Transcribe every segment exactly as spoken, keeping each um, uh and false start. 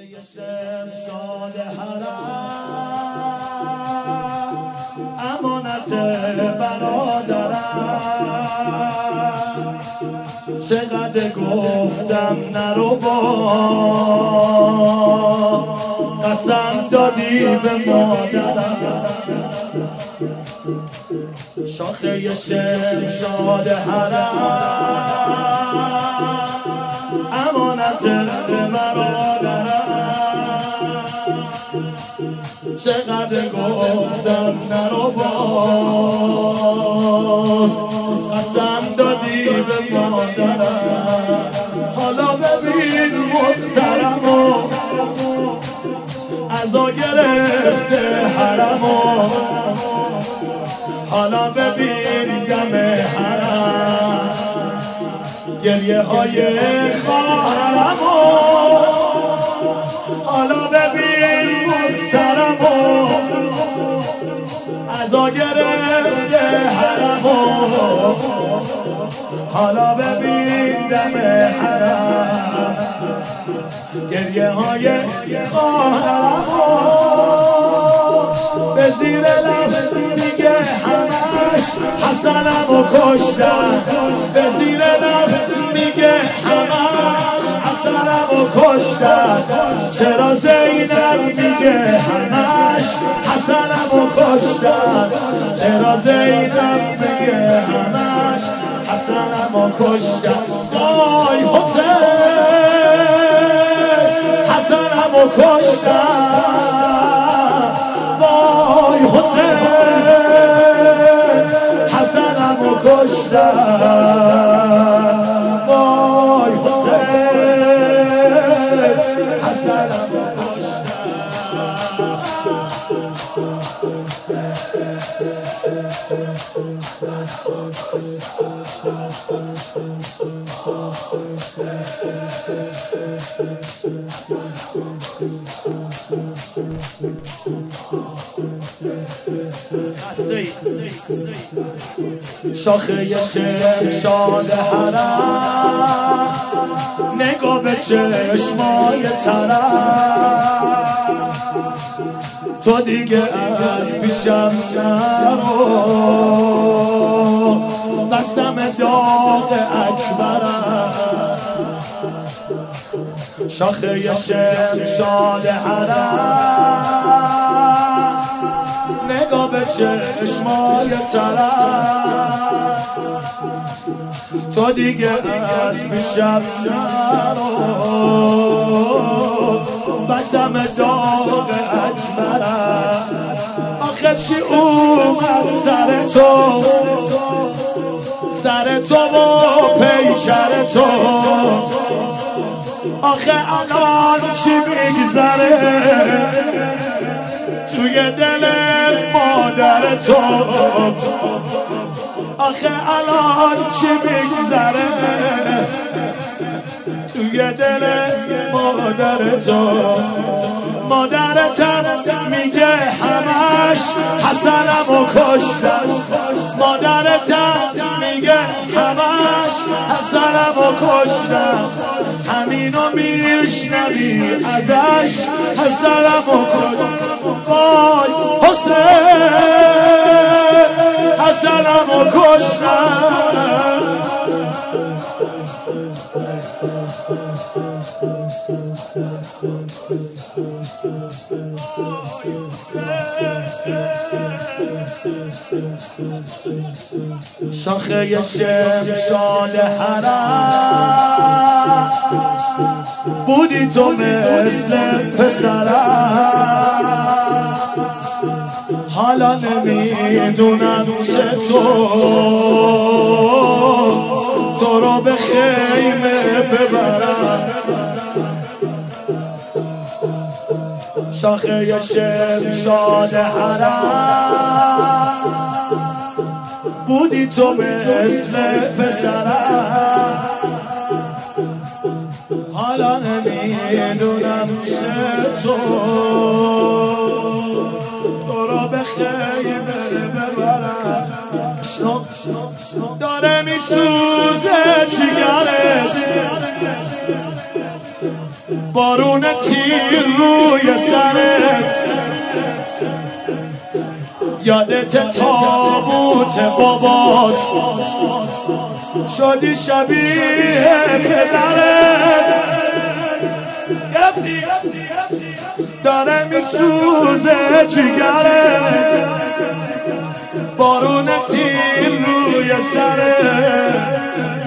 شمشاد حرم امانت برادرم، چقدر گفتم نرو باز، قسم دادی به مادرم. شاخه شمشاد حرم امانت برادرم، چقدر گفتم نرو باز، قسم دادی به مادرم. حالا ببین مسترمو عزا گرفته حرمو، حالا ببین دم حرم گریه های خواهرمو، حالا ببین مسترمو عزا گرفته حرمو، حالا ببین دم حرم گریه های خواهرمو. به زیر لب میگه همش حسنمو کشتن، به زیر لب میگه همش حسنمو کشتن. چرا زینب میگه همش حسنمو کشتن، چرا زینب میگه همش حسنمو کشتن. وای حسین حسنمو کشتن، وای حسین حسنمو کشتن، وای حسین حسنمو شاخه شمشاد حرم نگاه به چشمای ترم، تو دیگه از پیشم نرو، بستم داغ اکبرم. شاخه شمشاد حرم نگاه به چشمای ترم، تو دیگه از پیشم نرو، بستم داغ اکبرم. آخه چی اومد سر تو، سر تو و پیکر تو، آخه الان چی میگذره توی دل مادر تو، آخه الان چی میگذره توی دل مادر تو. مادرتم میگه همش حسنمو کشتن، مادرتم میگه همش حسنمو کشتن. همینو میشنوی ازش حسنمو کشتن. وای حسین حسنمو کشتن، شاخه شمشاد حرم بودی تو مثل پسرم، حالا نمیدونم چطور تو رو به خیمه ببرم. شاخه شمشاد حرم بودی تو مثل پسرم، حالا نمیدونم چطور تو را به خیمه ببرم. داره میسوزه جگرت بارون تیر روی سرت یادت تابوت بابات شدی شبیه پدرت داره میسوزه جگرت بارون تیر روی سرت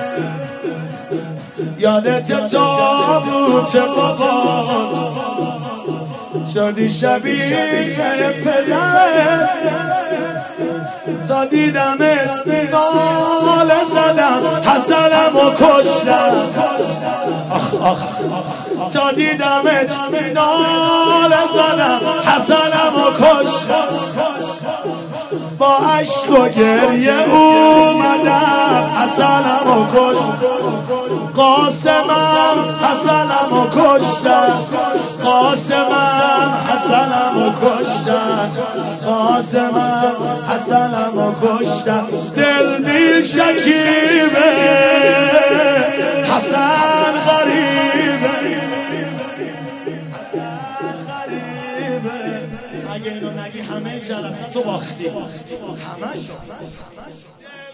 یادت تابوت بابات شدی شبیه پدرت تا دیدمت ناله زدم حسنم و کشتم آخ آخ تا دیدمت ناله زدم حسنم و کشتم با عشق و گریه اومدم حسنم و کشتم قاسمم حسنم و کشتم قاسمم حسنم و کشتم قاسمم حسنم و کشتم دل بی شکیبه حسن غریبه حسن غریبه اگه اینو نگی همه جلسه تو باختی همه شو